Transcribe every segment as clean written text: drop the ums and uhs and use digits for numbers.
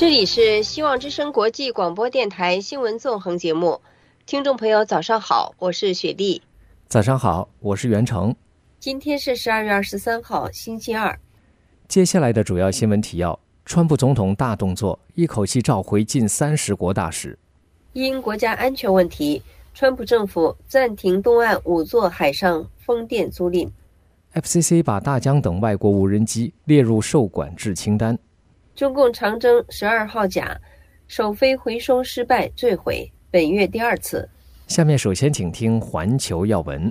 这里是希望之声国际广播电台新闻纵横节目，听众朋友早上好，我是雪莉。 早上好，我是袁成。 今天是12月23号星期二。 接下来的主要新闻提要：川普总统大动作，一口气召回近30国大使。 因国家安全问题，川普政府暂停东岸5座海上风电租赁。 FCC 把大疆等外国无人机列入受管制清单。 中共长征12号甲首飞回收失败坠毁，本月第2次。 下面首先请听环球要闻。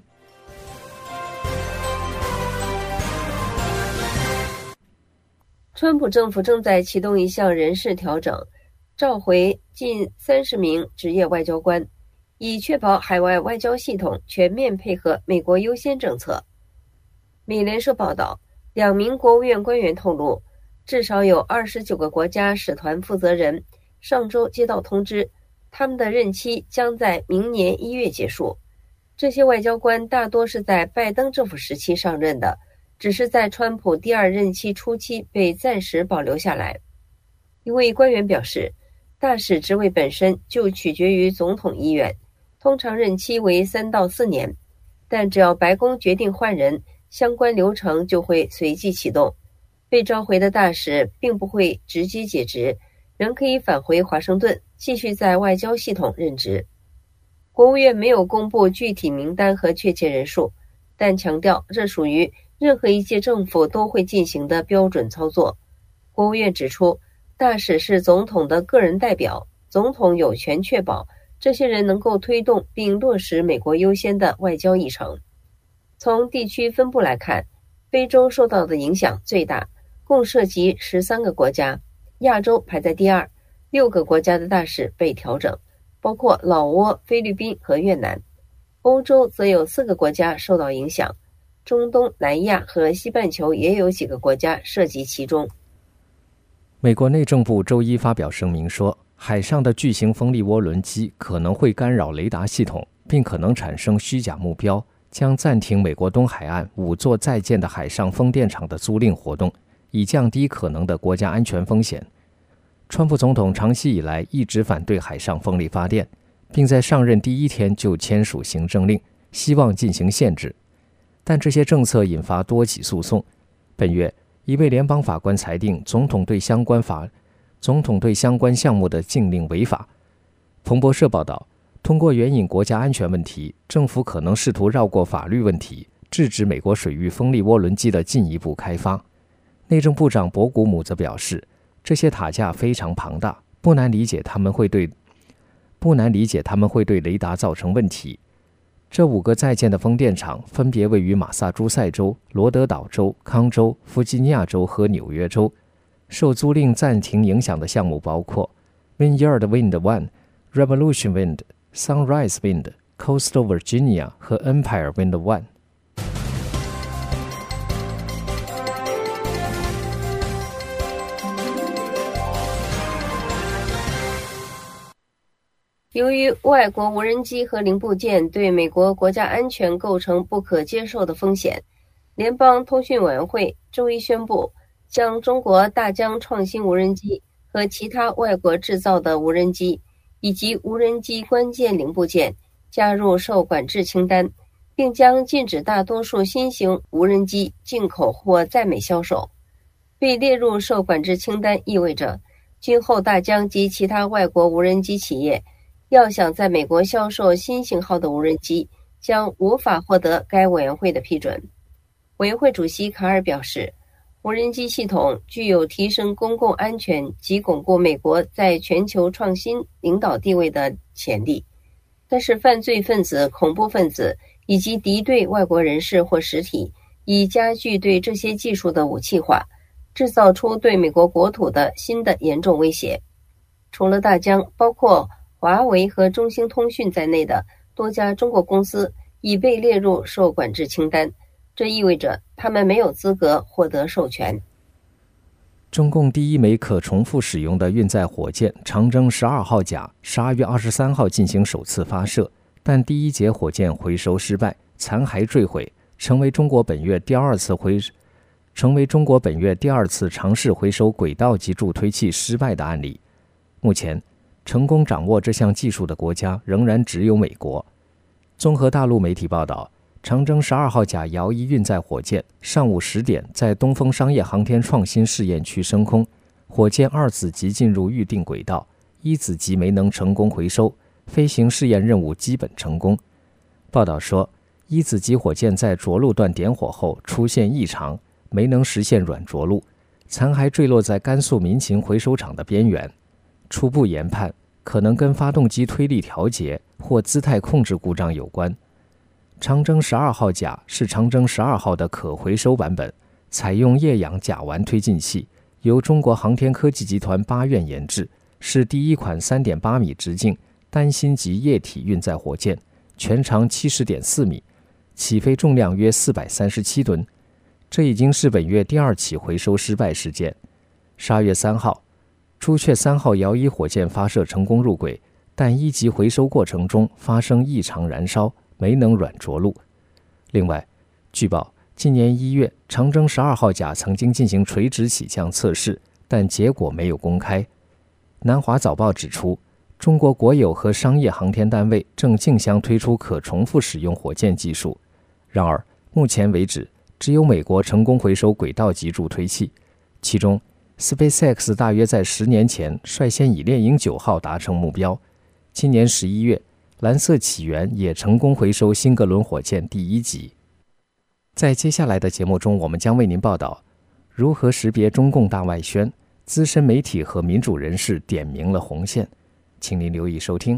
川普政府正在启动一项人事调整，召回近30名职业外交官，以确保海外外交系统全面配合美国优先政策。美联社报道，2名国务院官员透露，至少有29个国家使团负责人上周接到通知，他们的任期将在明年1月结束。这些外交官大多是在拜登政府时期上任的，只是在川普第2任期初期被暂时保留下来。一位官员表示，大使职位本身就取决于总统意愿，通常任期为3到4年，但只要白宫决定换人，相关流程就会随即启动。被召回的大使并不会直接解职，仍可以返回华盛顿，继续在外交系统任职。国务院没有公布具体名单和确切人数，但强调这属于任何一届政府都会进行的标准操作。国务院指出，大使是总统的个人代表，总统有权确保这些人能够推动并落实美国优先的外交议程。从地区分布来看，非洲受到的影响最大，共涉及13个国家，亚洲排在第2，6个国家的大使被调整，包括老挝、菲律宾和越南。欧洲则有4个国家受到影响，中东、南亚和西半球也有几个国家涉及其中。 美国内政部周一发表声明说，海上的巨型风力涡轮机可能会干扰雷达系统，并可能产生虚假目标，将暂停美国东海岸5座在建的海上风电场的租赁活动，以降低可能的国家安全风险。川普总统长期以来一直反对海上风力发电，并在上任第1天就签署行政令，希望进行限制。但这些政策引发多起诉讼。本月，一位联邦法官裁定总统对相关项目的禁令违法。彭博社报道，通过援引国家安全问题，政府可能试图绕过法律问题，制止美国水域风力涡轮机的进一步开发。内政部长博古姆则表示，这些塔架非常庞大，不难理解他们会对雷达造成问题。这5个在建的风电场分别位于马萨诸塞州、罗德岛州、康州、弗吉尼亚州和纽约州。受租赁暂停影响的项目包括 Vineyard Wind 1、Revolution Wind、Sunrise Wind、Coastal Virginia 和 Empire Wind 1。 由于外国无人机和零部件对美国国家安全构成不可接受的风险，联邦通讯委员会周一宣布，将中国大疆创新无人机和其他外国制造的无人机以及无人机关键零部件加入受管制清单，并将禁止大多数新型无人机进口或在美销售。被列入受管制清单意味着，今后大疆及其他外国无人机企业要想在美国销售新型号的无人机，将无法获得该委员会的批准。委员会主席卡尔表示，无人机系统具有提升公共安全及巩固美国在全球创新领导地位的潜力，但是犯罪分子、恐怖分子以及敌对外国人士或实体以加剧对这些技术的武器化，制造出对美国国土的新的严重威胁。除了大疆，包括华为和中兴通讯在内的多家中国公司已被列入受管制清单，这意味着他们没有资格获得授权。 中共第1枚可重复使用的运载火箭长征12号甲12月23号进行首次发射，但第1节火箭回收失败，残骸坠毁，成为中国本月第2次成为中国本月第2次尝试回收轨道及助推器失败的案例。目前，成功掌握这项技术的国家仍然只有美国。综合大陆媒体报道，长征12号甲遥1运载火箭上午10点在东风商业航天创新试验区升空，火箭2子级进入预定轨道，1子级没能成功回收，飞行试验任务基本成功。报道说，1子级火箭在着陆段点火后出现异常，没能实现软着陆，残骸坠落在甘肃民勤回收厂的边缘。初步研判，可能跟发动机推力调节或姿态控制故障有关。长征12号甲是长征12号的可回收版本，采用液氧甲烷推进器，由中国航天科技集团8院研制，是第一款 3.8 米直径单芯级液体运载火箭，全长 70.4 米，起飞重量约437吨。这已经是本月第2起回收失败事件。12月3号，朱雀3号遥1火箭发射成功入轨，但1级回收过程中发生异常燃烧，没能软着陆。另外，据报，今年1月，长征12号甲曾经进行垂直起降测试，但结果没有公开。南华早报指出，中国国有和商业航天单位正竞相推出可重复使用火箭技术。然而，目前为止，只有美国成功回收轨道级助推器，其中SpaceX 大约在10年前率先以猎鹰9号达成目标。今年11月，蓝色起源也成功回收新格伦火箭第1级。在接下来的节目中，我们将为您报道如何识别中共大外宣，资深媒体和民主人士点明了红线。请您留意收听。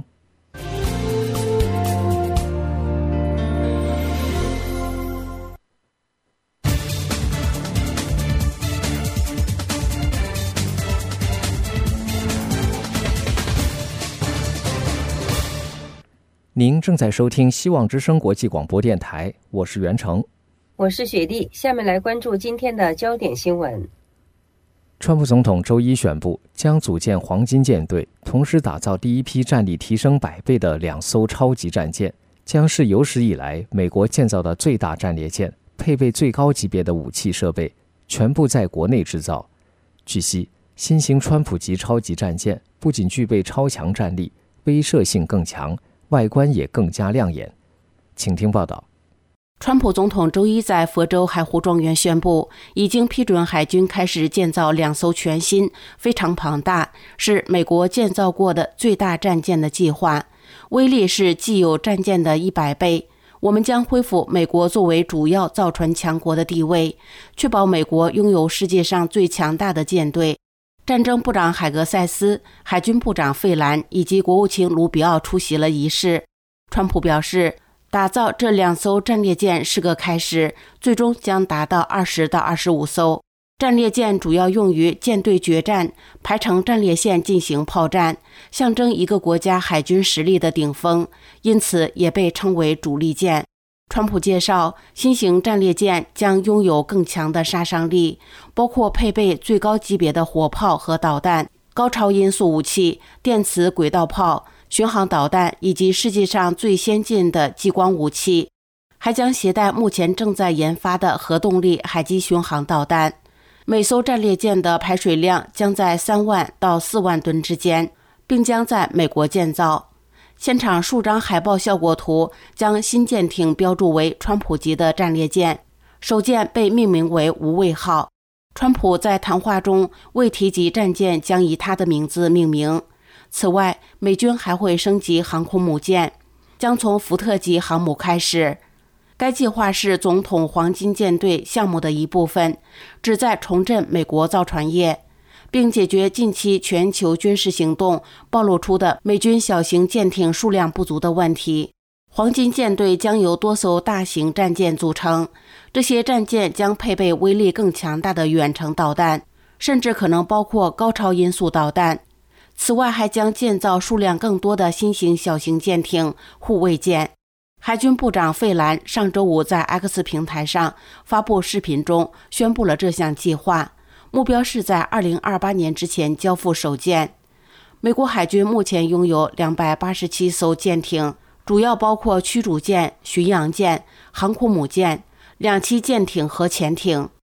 您正在收听希望之声国际广播电台，我是袁成， 我是雪莉。下面来关注今天的焦点新闻。 川普总统周一宣布，将组建黄金舰队，同时打造第一批战力提升100倍的2艘超级战舰，将是有史以来美国建造的最大战列舰，配备最高级别的武器设备，全部在国内制造。据悉，新型川普级超级战舰不仅具备超强战力，威慑性更强，外观也更加亮眼。请听报道。 川普总统周一在佛州海湖庄园宣布，已经批准海军开始建造2艘全新、非常庞大，是美国建造过的最大战舰的计划，威力是既有战舰的100倍。我们将恢复美国作为主要造船强国的地位，确保美国拥有世界上最强大的舰队。战争部长海格塞斯、海军部长费兰以及国务卿卢比奥出席了仪式。川普表示，打造这2艘战列舰是个开始，最终将达到20到25艘。战列舰主要用于舰队决战，排成战列线进行炮战，象征一个国家海军实力的顶峰，因此也被称为主力舰。川普介绍，新型战列舰将拥有更强的杀伤力，包括配备最高级别的火炮和导弹、高超音速武器、电磁轨道炮、巡航导弹以及世界上最先进的激光武器，还将携带目前正在研发的核动力海基巡航导弹。每艘战列舰的排水量将在3万到4万吨之间，并将在美国建造。现场数张海报效果图将新舰艇标注为川普级的战列舰，首舰被命名为无畏号。川普在谈话中未提及战舰将以他的名字命名。此外，美军还会升级航空母舰，将从福特级航母开始。该计划是总统黄金舰队项目的一部分，旨在重振美国造船业，并解决近期全球军事行动暴露出的美军小型舰艇数量不足的问题。黄金舰队将由多艘大型战舰组成，这些战舰将配备威力更强大的远程导弹，甚至可能包括高超音速导弹。此外，还将建造数量更多的新型小型舰艇、护卫舰。海军部长费兰上周五在 X 平台上发布视频中宣布了这项计划，目标是在2028年之前交付首舰。美国海军目前拥有287艘舰艇，主要包括驱逐舰、巡洋舰、航空母舰、2栖舰艇和潜艇。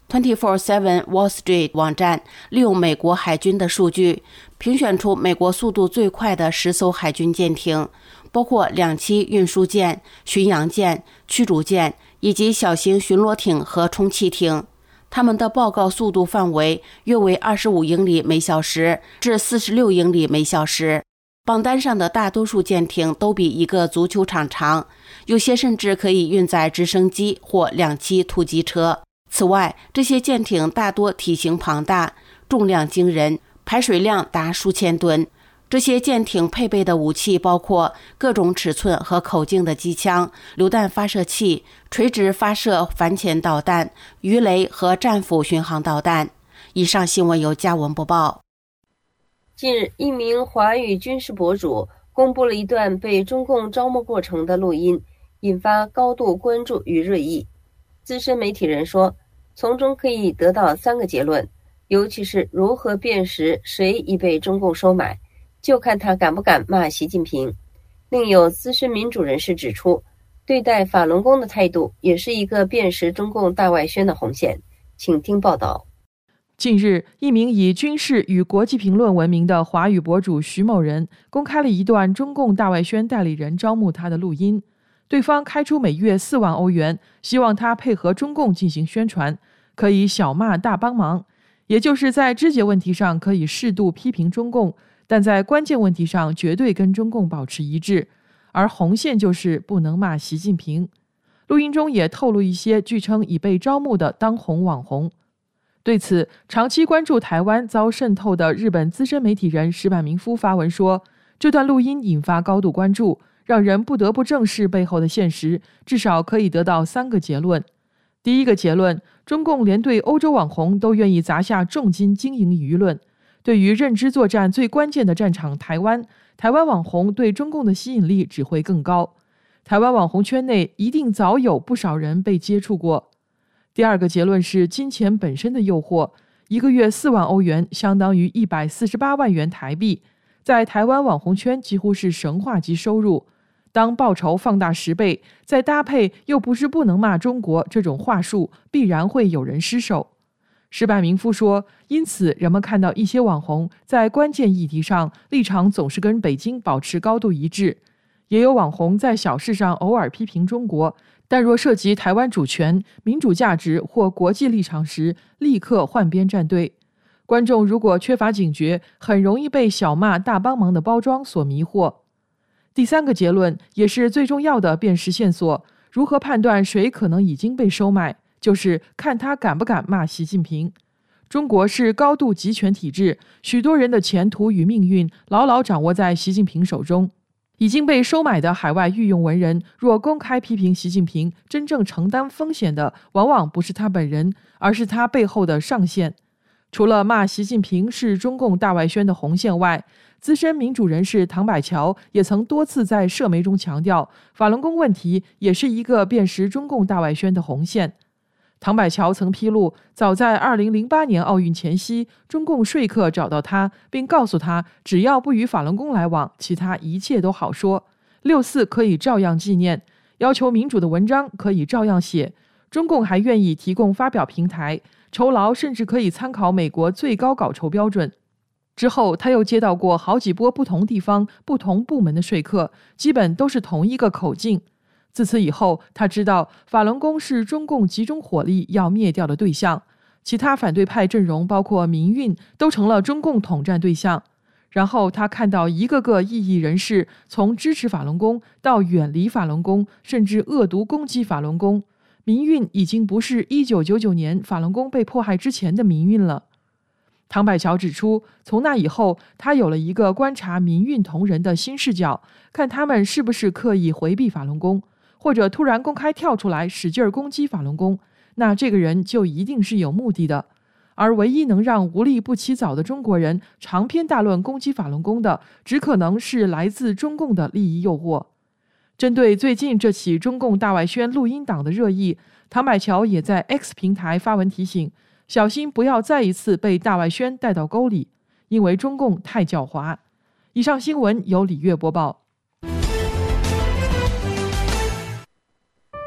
24/7 Wall Street 网站利用美国海军的数据，评选出美国速度最快的10艘海军舰艇，包括2栖运输舰、巡洋舰、驱逐舰以及小型巡逻艇和充气艇。他们的报告速度范围约为25英里每小时至46英里每小时。榜单上的大多数舰艇都比一个足球场长，有些甚至可以运载直升机或2栖突击车。此外，这些舰艇大多体型庞大，重量惊人，排水量达数千吨。这些舰艇配备的武器包括各种尺寸和口径的机枪、榴弹发射器、垂直发射反潜导弹、鱼雷和战斧巡航导弹。以上新闻由嘉文播报。 近日，一名华语军事博主公布了一段被中共招募过程的录音，引发高度关注与热议。资深媒体人说，从中可以得到3个结论，尤其是如何辨识谁已被中共收买，就看他敢不敢骂习近平。另有资深民主人士指出，对待法轮功的态度也是一个辨识中共大外宣的红线。请听报道。 近日，一名以军事与国际评论闻名的华语博主徐某人公开了一段中共大外宣代理人招募他的录音，对方开出每月4万欧元，希望他配合中共进行宣传，可以小骂大帮忙，也就是在肢节问题上可以适度批评中共，但在关键问题上绝对跟中共保持一致，而红线就是不能骂习近平。录音中也透露一些据称已被招募的当红网红。对此，长期关注台湾遭渗透的日本资深媒体人石坂明夫发文说，这段录音引发高度关注，让人不得不正视背后的现实，至少可以得到3个结论。第一个结论，中共连对欧洲网红都愿意砸下重金经营舆论，对于认知作战最关键的战场台湾网红对中共的吸引力只会更高。台湾网红圈内一定早有不少人被接触过。第二个结论是金钱本身的诱惑，一个月4万欧元相当于148万元台币，在台湾网红圈几乎是神话级收入。当报酬放大10倍，再搭配又不是不能骂中国这种话术，必然会有人失手。石坂明夫说，因此人们看到一些网红在关键议题上立场总是跟北京保持高度一致，也有网红在小事上偶尔批评中国，但若涉及台湾主权、民主价值或国际立场时，立刻换边站队。观众如果缺乏警觉，很容易被小骂大帮忙的包装所迷惑。第3个结论，也是最重要的辨识线索，如何判断谁可能已经被收买，就是看他敢不敢骂习近平。中国是高度集权体制，许多人的前途与命运牢牢掌握在习近平手中。已经被收买的海外御用文人若公开批评习近平，真正承担风险的往往不是他本人，而是他背后的上线。除了骂习近平是中共大外宣的红线外，资深民主人士唐百乔也曾多次在社媒中强调，法轮功问题也是一个辨识中共大外宣的红线。唐百乔曾披露，早在2008年奥运前夕，中共说客找到他，并告诉他，只要不与法轮功来往，其他一切都好说。6·4可以照样纪念，要求民主的文章可以照样写。中共还愿意提供发表平台，酬劳甚至可以参考美国最高稿酬标准。之后，他又接到过好几波不同地方、不同部门的说客，基本都是同一个口径。自此以后，他知道法轮功是中共集中火力要灭掉的对象，其他反对派阵容包括民运都成了中共统战对象。然后他看到一个个异议人士从支持法轮功到远离法轮功，甚至恶毒攻击法轮功，民运已经不是1999年法轮功被迫害之前的民运了。唐百乔指出，从那以后，他有了一个观察民运同仁的新视角，看他们是不是刻意回避法轮功，或者突然公开跳出来使劲攻击法轮功，那这个人就一定是有目的的。而唯一能让无利不起早的中国人长篇大论攻击法轮功的，只可能是来自中共的利益诱惑。针对最近这起中共大外宣录音档的热议，唐百乔也在 X 平台发文提醒，小心不要再一次被大外宣带到沟里，因为中共太狡猾。以上新闻由李月播报。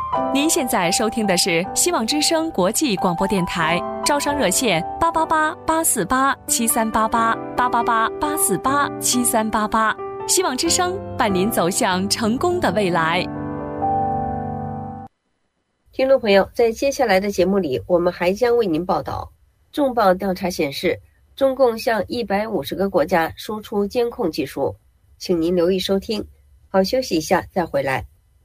您现在收听的是希望之声国际广播电台，招商热线888-848-7388，888-848-7388，希望之声伴您走向成功的未来。 听众朋友，在接下来的节目里，我们还将为您报道，重磅调查显示，中共向150个国家输出监控技术，请您留意收听。好，休息一下再回来。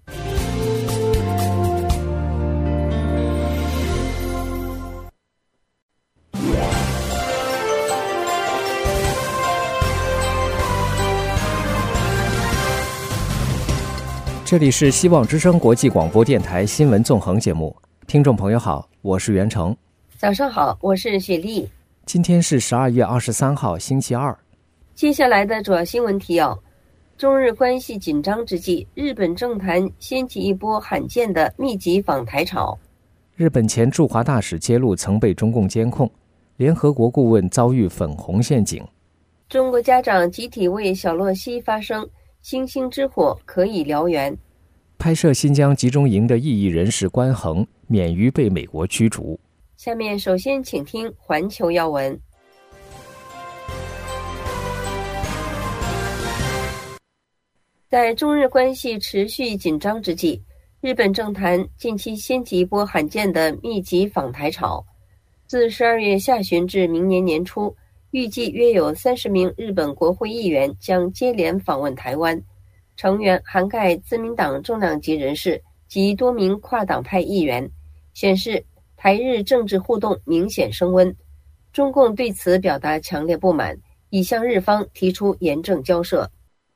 这里是希望之声国际广播电台新闻纵横节目，听众朋友好，我是袁成。 早上好，我是雪莉。 今天是12月23号星期二。 接下来的主要新闻提要：中日关系紧张之际，日本政坛掀起一波罕见的密集访台潮。 日本前驻华大使揭露曾被中共监控，联合国顾问遭遇粉红陷阱。 中国家长集体为小洛西发声，星星之火可以燎原。 拍摄新疆集中营的异议人士关恒免于被美国驱逐。 下面首先请听环球要闻。在中日关系持续紧张之际，日本政坛近期掀起一波罕见的密集访台潮。自12月下旬至明年年初，预计约有30名日本国会议员将接连访问台湾，成员涵盖自民党重量级人士及多名跨党派议员，显示台日政治互动明显升温。中共对此表达强烈不满，已向日方提出严正交涉。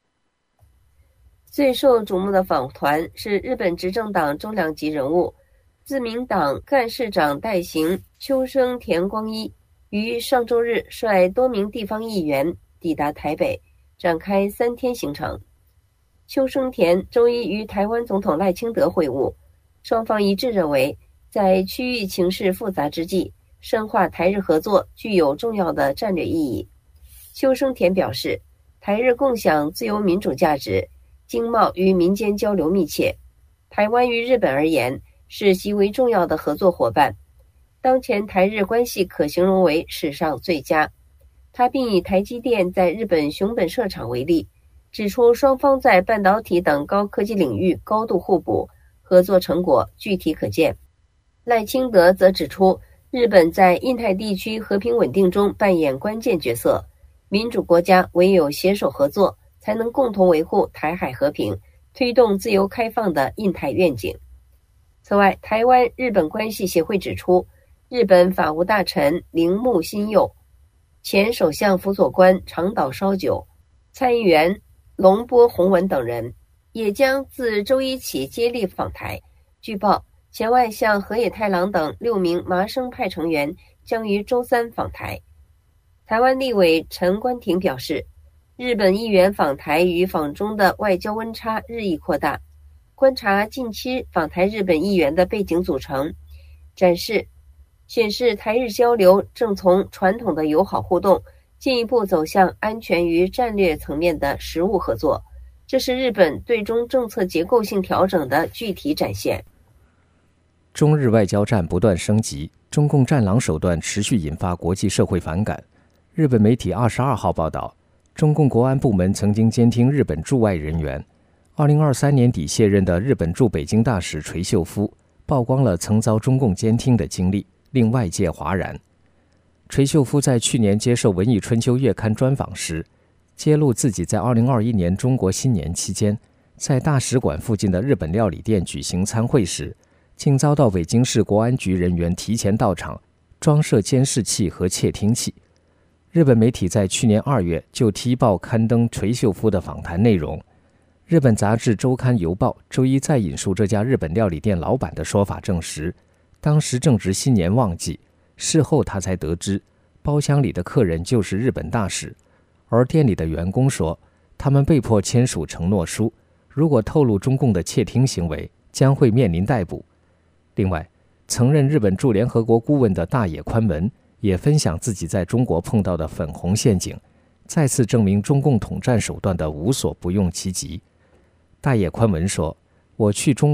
最受瞩目的访团是日本执政党重量级人物自民党干事长代行秋生田光一，于上周日率多名地方议员抵达台北，展开3天行程。秋生田周一与台湾总统赖清德会晤，双方一致认为，在区域情势复杂之际，深化台日合作具有重要的战略意义。秋生田表示，台日共享自由民主价值，经贸与民间交流密切，台湾于日本而言是极为重要的合作伙伴。当前台日关系可形容为史上最佳。他并以台积电在日本熊本设厂为例，指出双方在半导体等高科技领域高度互补，合作成果具体可见。赖清德则指出，日本在印太地区和平稳定中扮演关键角色，民主国家唯有携手合作，才能共同维护台海和平，推动自由开放的印太愿景。此外，台湾日本关系协会指出，日本法务大臣铃木新佑、前首相辅佐官长岛烧久、参议员龙波宏文等人也将自周一起接力访台。据报，前外相河野太郎等6名麻生派成员将于周3访台。台湾立委陈冠廷表示，日本议员访台与访中的外交温差日益扩大。观察近期访台日本议员的背景组成，显示台日交流正从传统的友好互动进一步走向安全与战略层面的实务合作，这是日本对中政策结构性调整的具体展现。 中日外交战不断升级，中共战狼手段持续引发国际社会反感。日本媒体22号报道，中共国安部门曾经监听日本驻外人员。2023年底卸任的日本驻北京大使垂秀夫曝光了曾遭中共监听的经历，令外界哗然。垂秀夫在去年接受《文艺春秋》月刊专访时，揭露自己在2021年中国新年期间，在大使馆附近的日本料理店举行餐会时，竟遭到北京市国安局人员提前到场，装设监视器和窃听器。日本媒体在去年2月就踢爆刊登垂秀夫的访谈内容。日本杂志周刊邮报周一再引述这家日本料理店老板的说法证实，当时正值新年旺季，事后他才得知包厢里的客人就是日本大使，而店里的员工说，他们被迫签署承诺书，如果透露中共的窃听行为，将会面临逮捕。另外，曾任日本驻联合国顾问的大野宽文也分享自己在中国碰到的粉红陷阱，再次证明中共统战手段的无所不用其极。大野宽文说，我去中国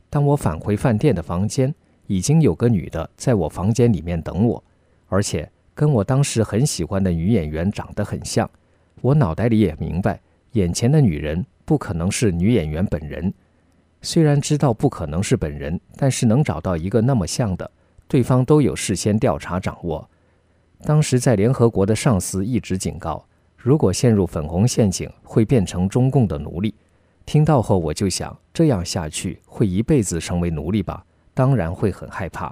当我返回饭店的房间，已经有个女的在我房间里面等我，而且跟我当时很喜欢的女演员长得很像。我脑袋里也明白，眼前的女人不可能是女演员本人。虽然知道不可能是本人，但是能找到一个那么像的，对方都有事先调查掌握。当时在联合国的上司一直警告，如果陷入粉红陷阱，会变成中共的奴隶。听到后我就想，这样下去会一辈子成为奴隶吧，当然会很害怕。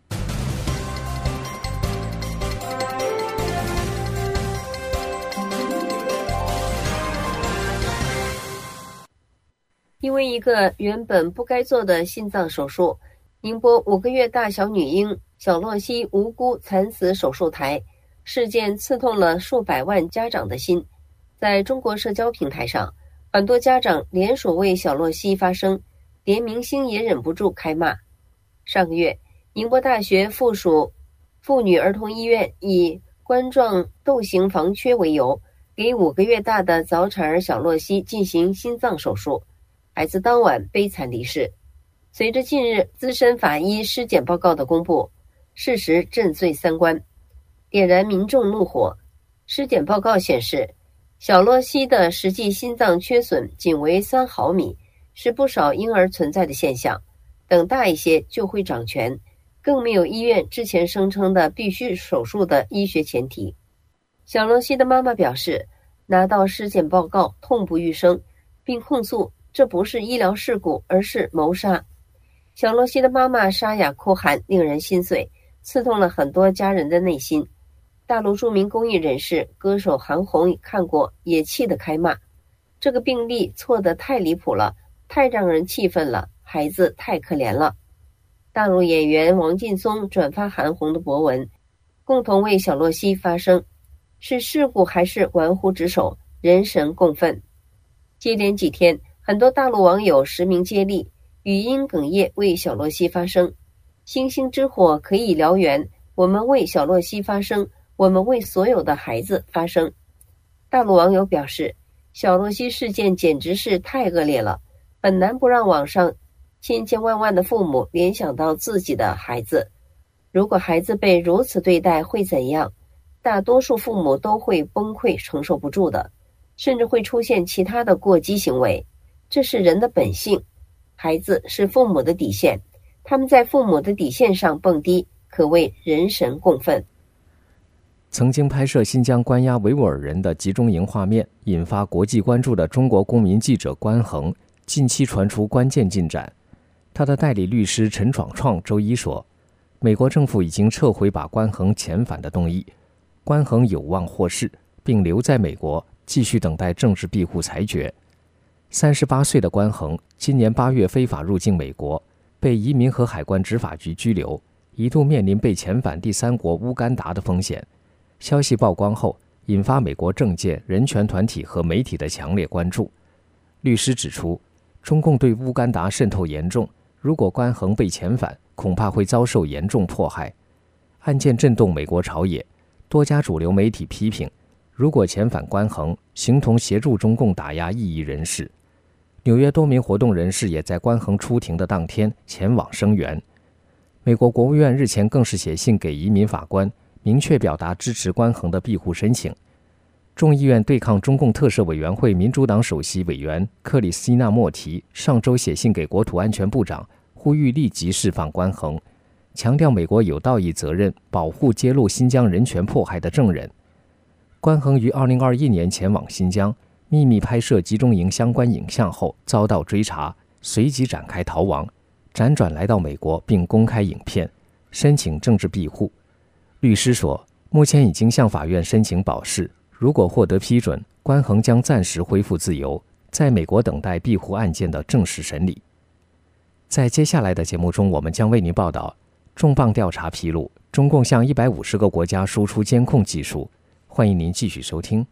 因为一个原本不该做的心脏手术，宁波5个月大小女婴小洛西无辜惨死手术台，事件刺痛了数百万家长的心。在中国社交平台上，很多家长联手为小洛西发声，连明星也忍不住开骂。上个月，宁波大学附属妇女儿童医院以冠状窦型房缺为由，给5个月大的早产儿小洛西进行心脏手术，孩子当晚悲惨离世。随着近日资深法医尸检报告的公布，事实震碎三观，点燃民众怒火。尸检报告显示，小洛西的实际心脏缺损仅为3毫米，是不少婴儿存在的现象，等大一些就会长全，更没有医院之前声称的必须手术的医学前提。小洛西的妈妈表示，拿到尸检报告痛不欲生，并控诉这不是医疗事故，而是谋杀。小洛西的妈妈沙哑哭喊，令人心碎，刺痛了很多家人的内心。大陆著名公益人士、歌手韩红看过也气得开骂，这个病例错得太离谱了，太让人气愤了，孩子太可怜了。大陆演员王劲松转发韩红的博文，共同为小洛西发声，是事故还是玩忽职守，人神共愤。接连几天，很多大陆网友实名接力，语音哽咽为小洛西发声。星星之火可以燎原，我们为小洛西发声，我们为所有的孩子发声。大陆网友表示，小洛西事件简直是太恶劣了，很难不让网上千千万万的父母联想到自己的孩子。如果孩子被如此对待会怎样？大多数父母都会崩溃，承受不住的，甚至会出现其他的过激行为。这是人的本性，孩子是父母的底线，他们在父母的底线上蹦迪，可谓人神共愤。 曾经拍摄新疆关押维吾尔人的集中营画面，引发国际关注的中国公民记者关恒，近期传出关键进展。他的代理律师陈闯创周一说，美国政府已经撤回把关恒遣返的动议，关恒有望获释，并留在美国继续等待政治庇护裁决。38岁的关恒今年8月非法入境美国，被移民和海关执法局拘留，一度面临被遣返第三国乌干达的风险。消息曝光后，引发美国政界、人权团体和媒体的强烈关注。律师指出，中共对乌干达渗透严重，如果关恒被遣返，恐怕会遭受严重迫害。案件震动美国朝野，多家主流媒体批评，如果遣返关恒，形同协助中共打压异议人士。纽约多名活动人士也在关恒出庭的当天前往声援。美国国务院日前更是写信给移民法官，明确表达支持关恒的庇护申请。众议院对抗中共特赦委员会民主党首席委员克里斯蒂娜·莫提上周写信给国土安全部长，呼吁立即释放关恒，强调美国有道义责任保护揭露新疆人权迫害的证人。关恒于2021年前往新疆，秘密拍摄集中营相关影像后遭到追查，随即展开逃亡，辗转来到美国并公开影片，申请政治庇护。律师说，目前已经向法院申请保释，如果获得批准，关恒将暂时恢复自由，在美国等待庇护案件的正式审理。在接下来的节目中，我们将为您报道，重磅调查披露，中共向150个国家输出监控技术。欢迎您继续收听。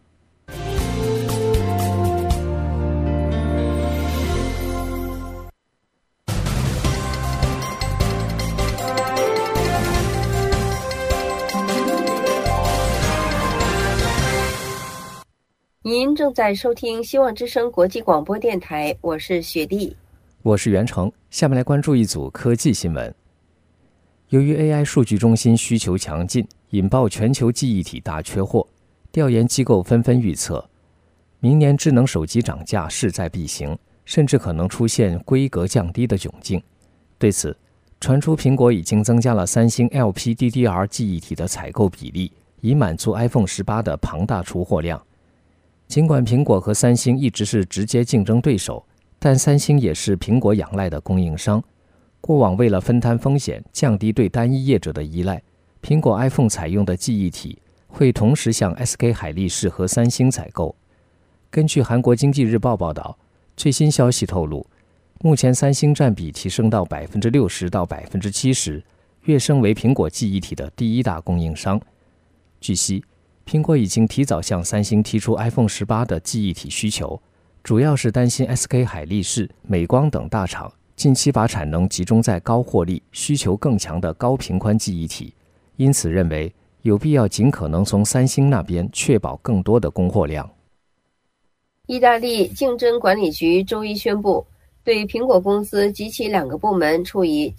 您正在收听希望之声国际广播电台，我是雪莉， 我是袁成，下面来关注一组科技新闻。由于 AI 数据中心需求强劲，引爆全球记忆体大缺货，调研机构纷纷预测，明年智能手机涨价势在必行，甚至可能出现规格降低的窘境。对此，传出苹果已经增加了三星 LPDDR 记忆体的采购比例，以满足 iPhone 18的庞大出货量。尽管苹果和三星一直是直接竞争对手，但三星也是苹果仰赖的供应商。过往为了分摊风险，降低对单一业者的依赖，苹果 iPhone 采用的记忆体会同时向 SK 海力士和三星采购。根据韩国经济日报报道，最新消息透露，目前三星占比提升到 60% 到 70%， 跃升为苹果记忆体的第一大供应商。据悉，苹果已经提早向三星提出 iPhone 18的记忆体需求，主要是担心 SK 海力士、美光等大厂近期把产能集中在高获利、需求更强的高频宽记忆体，因此认为有必要尽可能从三星那边确保更多的供货量。 意大利竞争管理局周一宣布，对苹果公司及其2个部门处以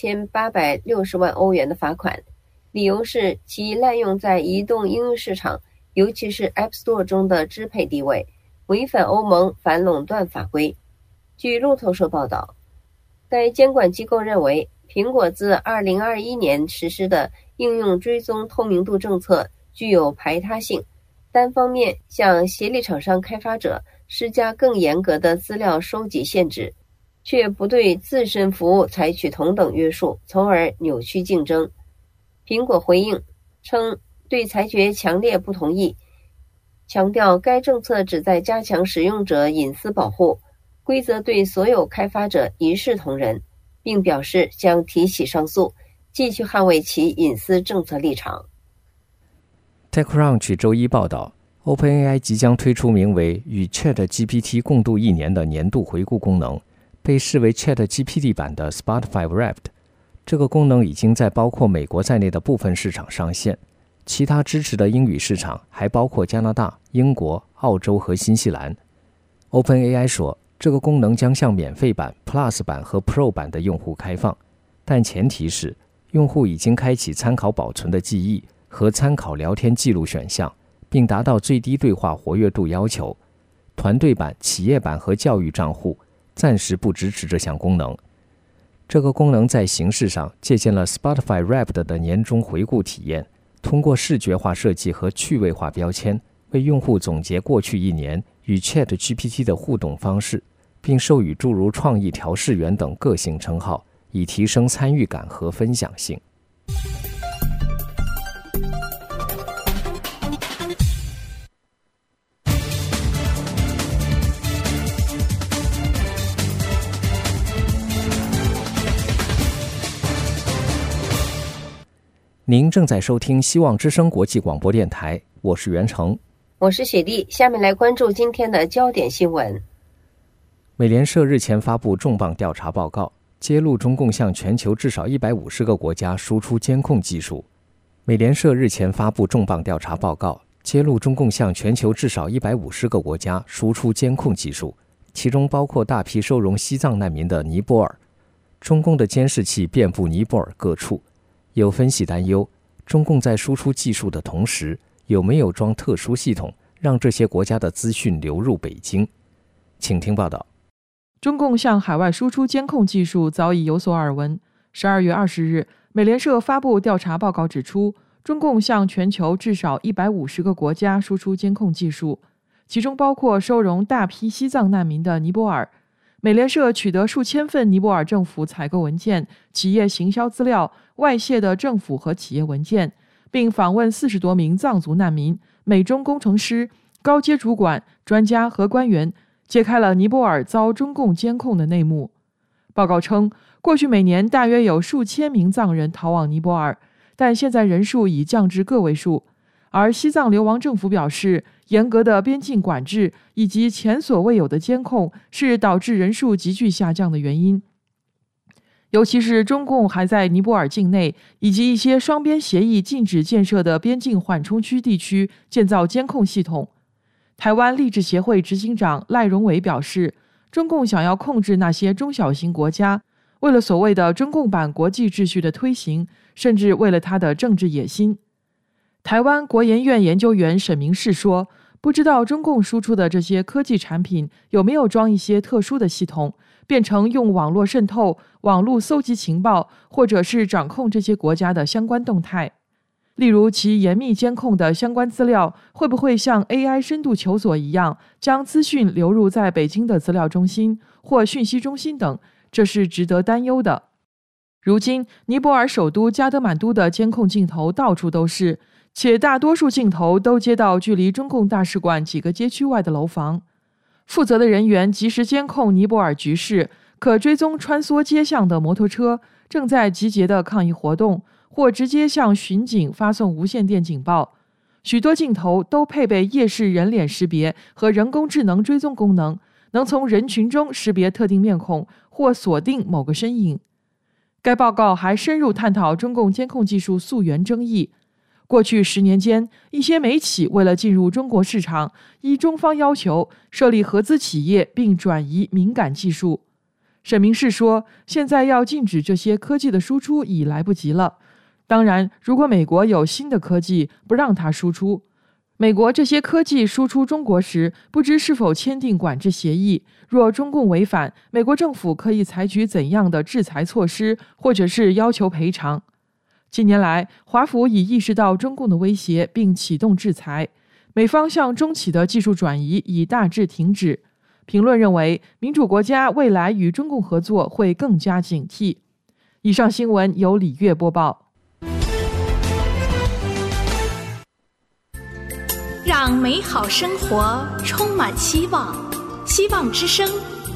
9860万欧元的罚款，理由是其滥用在移动应用市场，尤其是 App Store 中的支配地位，违反欧盟反垄断法规。据路透社报道，该监管机构认为，苹果自2021年实施的应用追踪透明度政策具有排他性，单方面向协力厂商开发者施加更严格的资料收集限制，却不对自身服务采取同等约束，从而扭曲竞争。苹果回应称对裁决强烈不同意，强调该政策旨在加强使用者隐私保护，规则对所有开发者一视同仁，并表示将提起上诉，继续捍卫其隐私政策立场。 TechCrunch 周一报道， OpenAI 即将推出名为与 ChatGPT 共度1年的年度回顾功能，被视为 ChatGPT 版的 Spotify Wrapped。 这个功能已经在包括美国在内的部分市场上线，其他支持的英语市场还包括加拿大、英国、澳洲和新西兰。 OpenAI 说，这个功能将向免费版、Plus 版和 Pro 版的用户开放，但前提是用户已经开启参考保存的记忆和参考聊天记录选项，并达到最低对话活跃度要求。团队版、企业版和教育账户暂时不支持这项功能。这个功能在形式上借鉴了 Spotify Wrapped 的年终回顾体验，通过视觉化设计和趣味化标签，为用户总结过去1年与 ChatGPT 的互动方式，并授予诸如创意调试员等个性称号，以提升参与感和分享性。您正在收听希望之声国际广播电台，我是袁成， 我是雪莉。下面来关注今天的焦点新闻。 美联社日前发布重磅调查报告，揭露中共向全球至少150个国家输出监控技术。美联社日前发布重磅调查报告，揭露中共向全球至少150个国家输出监控技术，其中包括大批收容西藏难民的尼泊尔。中共的监视器遍布尼泊尔各处。有分析担忧，中共在输出技术的同时，有没有装特殊系统，让这些国家的资讯流入北京？请听报道。 中共向海外输出监控技术早已有所耳闻。12月20日，美联社发布调查报告指出，中共向全球至少150个国家输出监控技术，其中包括收容大批西藏难民的尼泊尔。美联社取得数千份尼泊尔政府采购文件、企业行销资料、外泄的政府和企业文件，并访问40多名藏族难民、美中工程师、高阶主管、专家和官员，揭开了尼泊尔遭中共监控的内幕。报告称，过去每年大约有数千名藏人逃往尼泊尔，但现在人数已降至个位数。而西藏流亡政府表示，严格的边境管制以及前所未有的监控是导致人数急剧下降的原因。尤其是中共还在尼泊尔境内以及一些双边协议禁止建设的边境缓冲区地区建造监控系统。台湾励志协会执行长赖荣伟表示， 中共想要控制那些中小型国家，为了所谓的中共版国际秩序的推行，甚至为了他的政治野心。台湾国研院研究员沈明世说，不知道中共输出的这些科技产品有没有装一些特殊的系统，变成用网络渗透、网络搜集情报，或者是掌控这些国家的相关动态。例如，其严密监控的相关资料会不会像 AI 深度求索一样，将资讯流入在北京的资料中心或讯息中心等，这是值得担忧的。如今，尼泊尔首都加德满都的监控镜头到处都是，且大多数镜头都接到距离中共大使馆几个街区外的楼房。负责的人员及时监控尼泊尔局势，可追踪穿梭街巷的摩托车、正在集结的抗议活动，或直接向巡警发送无线电警报。许多镜头都配备夜视人脸识别和人工智能追踪功能，能从人群中识别特定面孔或锁定某个身影。该报告还深入探讨中共监控技术溯源争议。过去10年间，一些美企为了进入中国市场，依中方要求设立合资企业并转移敏感技术。沈明世说，现在要禁止这些科技的输出已来不及了。当然，如果美国有新的科技，不让它输出，美国这些科技输出中国时，不知是否签订管制协议，若中共违反，美国政府可以采取怎样的制裁措施，或者是要求赔偿。近年来，华府已意识到中共的威胁，并启动制裁。美方向中企的技术转移已大致停止。评论认为，民主国家未来与中共合作会更加警惕。以上新闻由李月播报。 让美好生活充满希望，希望之声。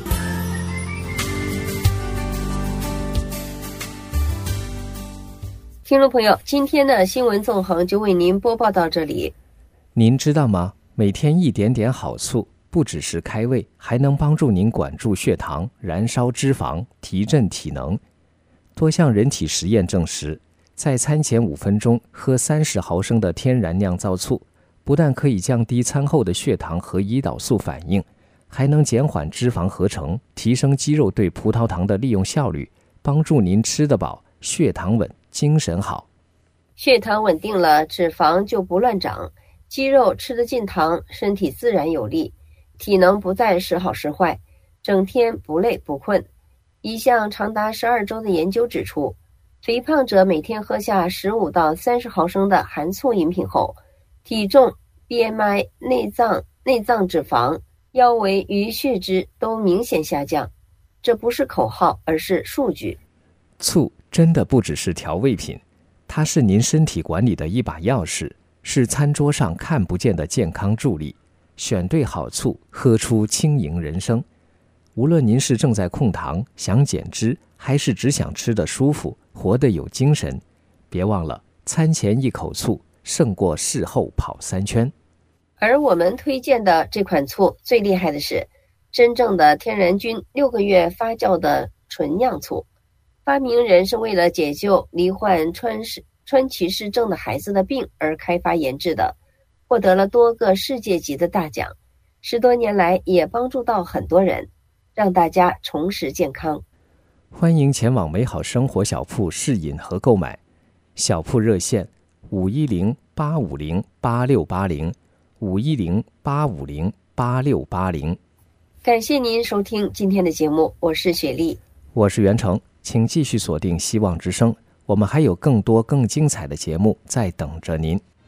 听众朋友，今天的新闻纵横就为您播报到这里。 您知道吗？每天一点点好醋，不只是开胃，还能帮助您管住血糖、燃烧脂肪、提振体能。多项人体实验证实，在餐前5分钟喝30毫升的天然酿造醋，不但可以降低餐后的血糖和胰岛素反应，还能减缓脂肪合成，提升肌肉对葡萄糖的利用效率，帮助您吃得饱、血糖稳、精神好。 血糖稳定了，脂肪就不乱长，肌肉吃得进糖，身体自然有力，体能不再时好时坏，整天不累不困。一项长达12周的研究指出，肥胖者每天喝下15到30毫升的含醋饮品后，体重、BMI、内脏脂肪、腰围与血脂都明显下降。这不是口号，而是数据。 醋真的不只是调味品，它是您身体管理的一把钥匙，是餐桌上看不见的健康助力。选对好醋，喝出轻盈人生。无论您是正在控糖、想减脂，还是只想吃得舒服、活得有精神，别忘了餐前一口醋胜过事后跑3圈。 而我们推荐的这款醋最厉害的是真正的天然菌6个月发酵的纯酿醋。发明人是为了解救罹患川崎氏症的孩子的病而开发研制的，获得了多个世界级的大奖，10多年来也帮助到很多人，让大家重拾健康。 欢迎前往美好生活小铺试饮和购买，小铺热线510-850-8680 510-850-8680。 感谢您收听今天的节目，我是雪莉， 我是袁成，请继续锁定希望之声，我们还有更多更精彩的节目在等着您。